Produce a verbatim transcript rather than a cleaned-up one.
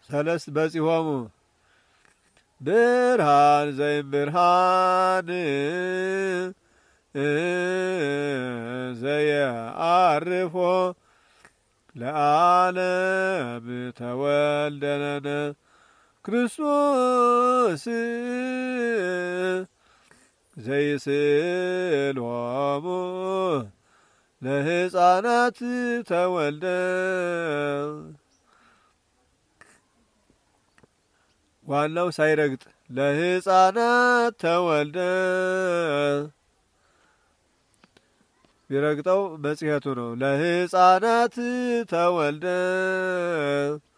ሰለስት በጺሖሙ ብርሃን ዘይምብርሃን ዘየዐርፎ ለዓለም ተወልደለነ ክርስቶስ ዘይስእሎሙ ለሕፃናት ተወልደ። ዋናው ሳይረግጥ ለሕፃናት ተወልደ። ቢረግጠው መጽሔቱ ነው። ለሕፃናት ተወልደ